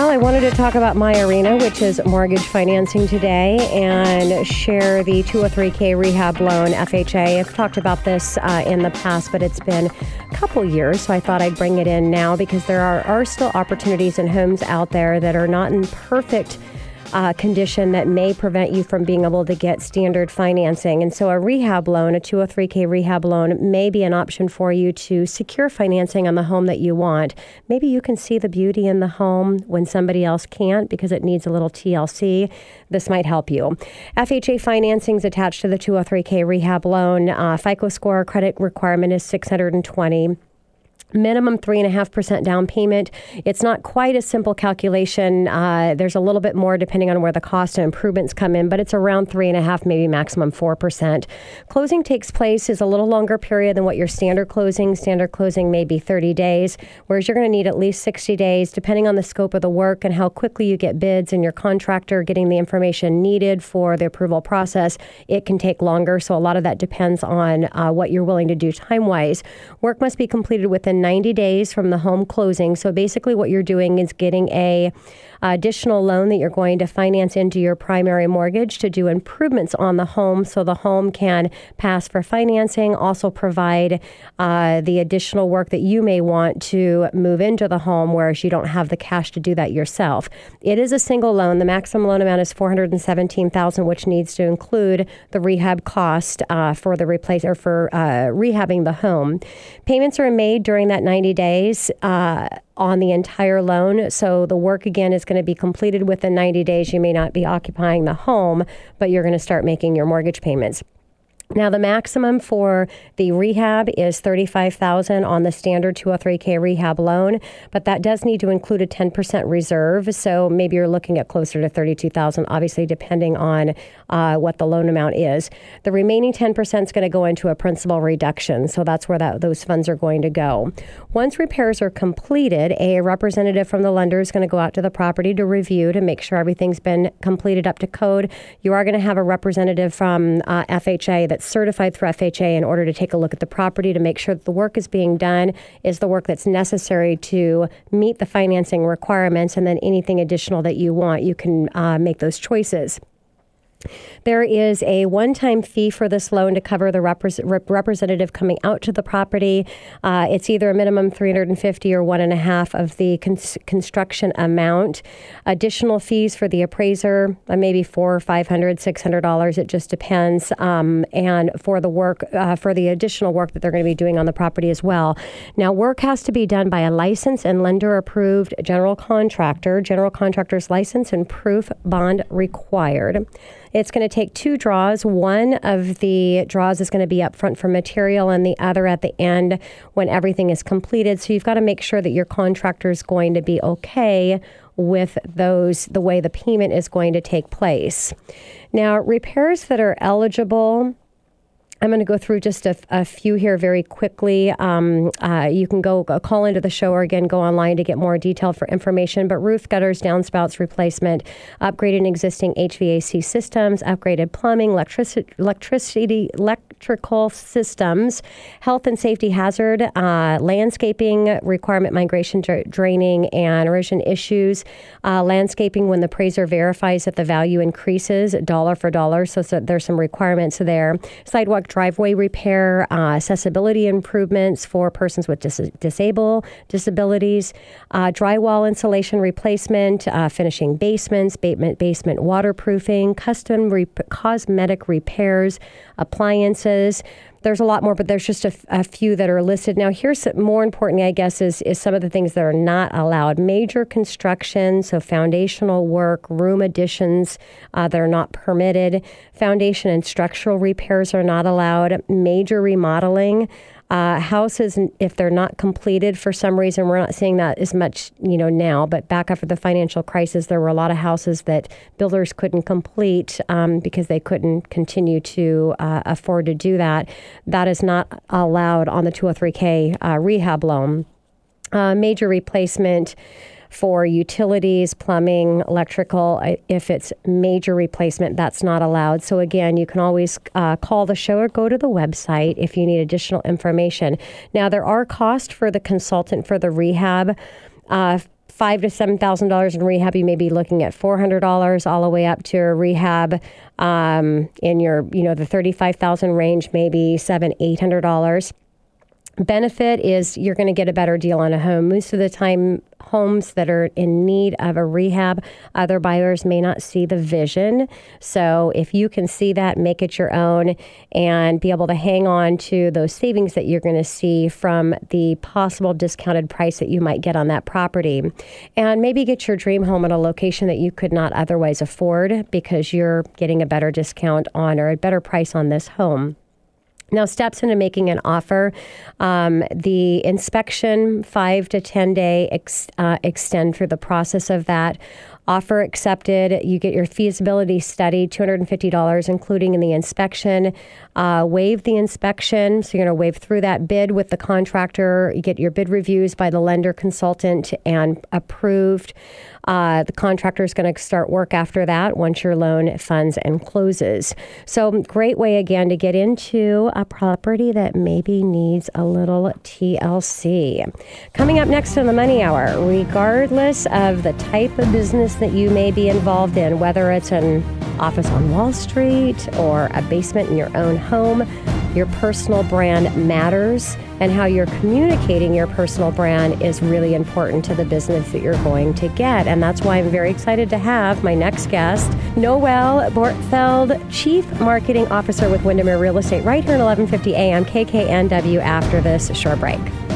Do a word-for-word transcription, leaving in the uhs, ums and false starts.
Well, I wanted to talk about MyArena, which is mortgage financing today, and share the two oh three K rehab loan, F H A. I've talked about this uh, in the past, but it's been a couple years, so I thought I'd bring it in now because there are, are still opportunities and homes out there that are not in perfect Uh, condition that may prevent you from being able to get standard financing. And so a rehab loan, a two oh three K rehab loan, may be an option for you to secure financing on the home that you want. Maybe you can see the beauty in the home when somebody else can't because it needs a little T L C. This might help you. F H A financing is attached to the two oh three K rehab loan. Uh, FICO score credit requirement is six hundred twenty. Minimum three and a half percent down payment. It's not quite a simple calculation. Uh, there's a little bit more depending on where the cost and improvements come in, but it's around three and a half, maybe maximum four percent. Closing takes place is a little longer period than what your standard closing. Standard closing may be thirty days, whereas you're going to need at least sixty days, depending on the scope of the work and how quickly you get bids and your contractor getting the information needed for the approval process. It can take longer, so a lot of that depends on uh, what you're willing to do time-wise. Work must be completed within ninety days from the home closing. So basically what you're doing is getting a additional loan that you're going to finance into your primary mortgage to do improvements on the home so the home can pass for financing, also provide uh, the additional work that you may want to move into the home, whereas you don't have the cash to do that yourself. It is a single loan. The maximum loan amount is four hundred seventeen thousand dollars, which needs to include the rehab cost uh, for the replace or for uh, rehabbing the home. Payments are made during that ninety days uh, on the entire loan. So the work, again, is going to be completed within ninety days. You may not be occupying the home, but you're going to start making your mortgage payments. Now, the maximum for the rehab is thirty-five thousand dollars on the standard two oh three K rehab loan, but that does need to include a ten percent reserve. So maybe you're looking at closer to thirty-two thousand dollars, obviously depending on uh, what the loan amount is. The remaining ten percent is going to go into a principal reduction. So that's where that, those funds are going to go. Once repairs are completed, a representative from the lender is going to go out to the property to review to make sure everything's been completed up to code. You are going to have a representative from uh, F H A that's certified through F H A in order to take a look at the property to make sure that the work is being done is the work that's necessary to meet the financing requirements, and then anything additional that you want, you can uh, make those choices. There is a one-time fee for this loan to cover the repre- rep- representative coming out to the property. Uh, it's either a minimum three hundred fifty dollars or one and a half of the cons- construction amount. Additional fees for the appraiser, uh, maybe four or five hundred, six hundred dollars. It just depends. Um, and for the work, uh, for the additional work that they're going to be doing on the property as well. Now, work has to be done by a licensed and lender-approved general contractor. General contractor's license and proof bond required. It's going to take two draws. One of the draws is going to be up front for material and the other at the end when everything is completed. So you've got to make sure that your contractor is going to be okay with those, the way the payment is going to take place. Now, repairs that are eligible, I'm going to go through just a, a few here very quickly. Um, uh, you can go, go call into the show or again go online to get more detail for information. But roof gutters, downspouts replacement, upgraded existing H V A C systems, upgraded plumbing, electricity, electricity, electrical systems, health and safety hazard, uh, landscaping requirement, migration, dra- draining, and erosion issues. Uh, landscaping when the appraiser verifies that the value increases dollar for dollar. So, so there's some requirements there. Sidewalk driveway repair, uh, accessibility improvements for persons with dis- disable disabilities, uh, drywall insulation replacement, uh, finishing basements, basement, basement waterproofing, custom re- cosmetic repairs, appliances. There's a lot more, but there's just a, a few that are listed. Now, here's some, more importantly, I guess, is, is some of the things that are not allowed. Major construction, so foundational work, room additions uh, that are not permitted. Foundation and structural repairs are not allowed. Major remodeling. Uh, houses, if they're not completed for some reason, we're not seeing that as much, you know, now. But back after the financial crisis, there were a lot of houses that builders couldn't complete um, because they couldn't continue to uh, afford to do that. That is not allowed on the two oh three K uh, rehab loan. Uh, major replacement for utilities, plumbing, electrical. If it's major replacement, that's not allowed. So again, you can always uh, call the show or go to the website if you need additional information. Now, there are costs for the consultant for the rehab. Uh, five to seven thousand dollars in rehab, you may be looking at four hundred dollars, all the way up to a rehab um, in your, you know, the thirty-five thousand range, maybe seven, eight hundred dollars. Benefit is you're going to get a better deal on a home. Most of the time, homes that are in need of a rehab, other buyers may not see the vision. So if you can see that, make it your own and be able to hang on to those savings that you're going to see from the possible discounted price that you might get on that property. And maybe get your dream home at a location that you could not otherwise afford because you're getting a better discount on or a better price on this home. Now, steps into making an offer. Um, the inspection, five to ten day ex, uh, extend through the process of that. Offer accepted. You get your feasibility study, two hundred fifty dollars, including in the inspection. Uh, waive the inspection. So you're going to waive through that bid with the contractor. You get your bid reviews by the lender consultant and approved. Uh, the contractor is going to start work after that once your loan funds and closes. So great way, again, to get into a property that maybe needs a little T L C. Coming up next on the Money Hour, regardless of the type of business that you may be involved in, whether it's an office on Wall Street or a basement in your own home, your personal brand matters, and how you're communicating your personal brand is really important to the business that you're going to get. And that's why I'm very excited to have my next guest, Noelle Bortfeld, Chief Marketing Officer with Windermere Real Estate, right here at eleven fifty A M K K N W after this short break.